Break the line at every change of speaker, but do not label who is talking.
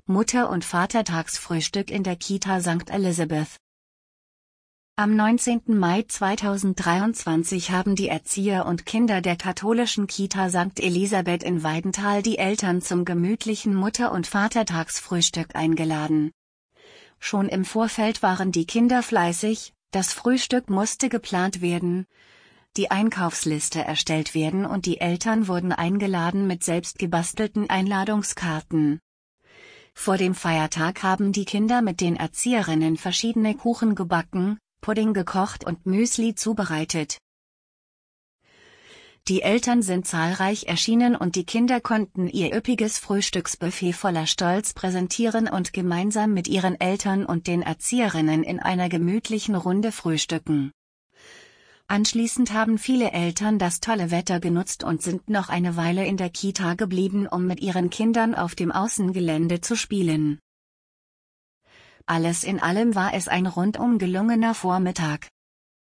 Mutter- und Vatertagsfrühstück in der Kita St. Elizabeth. Am 19. Mai 2023 haben die Erzieher und Kinder der katholischen Kita St. Elisabeth in Weidenthal die Eltern zum gemütlichen Mutter- und Vatertagsfrühstück eingeladen. Schon im Vorfeld waren die Kinder fleißig, das Frühstück musste geplant werden, die Einkaufsliste erstellt werden und die Eltern wurden eingeladen mit selbst gebastelten Einladungskarten. Vor dem Feiertag haben die Kinder mit den Erzieherinnen verschiedene Kuchen gebacken, Pudding gekocht und Müsli zubereitet. Die Eltern sind zahlreich erschienen und die Kinder konnten ihr üppiges Frühstücksbuffet voller Stolz präsentieren und gemeinsam mit ihren Eltern und den Erzieherinnen in einer gemütlichen Runde frühstücken. Anschließend haben viele Eltern das tolle Wetter genutzt und sind noch eine Weile in der Kita geblieben, um mit ihren Kindern auf dem Außengelände zu spielen. Alles in allem war es ein rundum gelungener Vormittag.